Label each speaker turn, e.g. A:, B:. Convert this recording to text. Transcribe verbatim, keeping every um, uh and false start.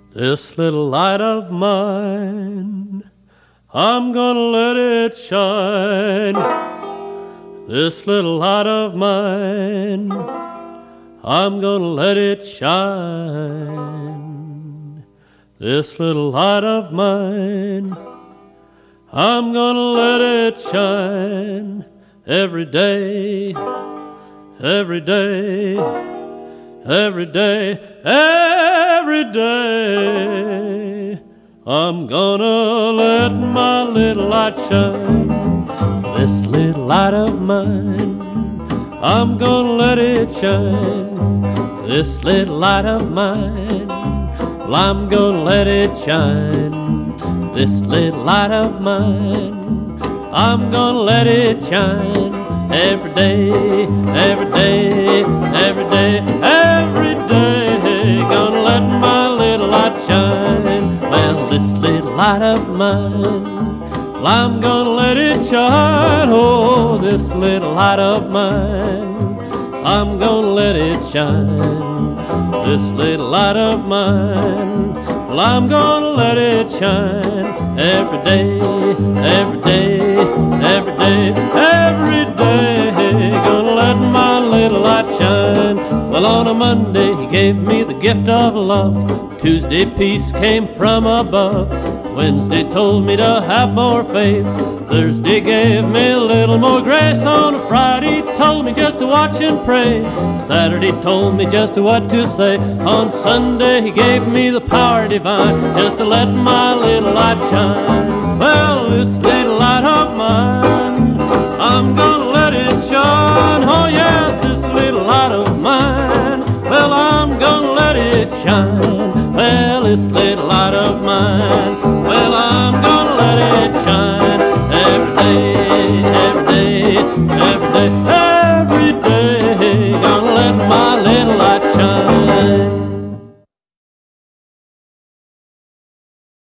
A: This little light of mine, I'm gonna let it shine. This little light of mine, I'm gonna let it shine. This little light of mine, I'm gonna let it shine every day, every day, every day, every day. I'm gonna let my little light shine. This little light of mine, I'm gonna let it shine. This little light of mine, well, I'm gonna let it shine. This little light of mine, I'm gonna let it shine every day, every day, every day, every day. Gonna let my little light shine. Well, this little light of mine, well, I'm gonna let it shine. Oh, this little light of mine, I'm gonna let it shine. This little light of mine, well, I'm gonna let it shine every day, every day, every day, every day. Gonna let my little light shine. Well, on a Monday he gave me the gift of love. Tuesday peace came from above. Wednesday told me to have more faith. Thursday gave me a little more grace. On a Friday told me just to watch and pray. Saturday told me just what to say. On Sunday he gave me the power divine, just to let my little light shine. Well, this little light of mine, I'm gonna let it shine. Oh yes, this little light of mine, well, I'm gonna let it shine. Well, this little light of mine,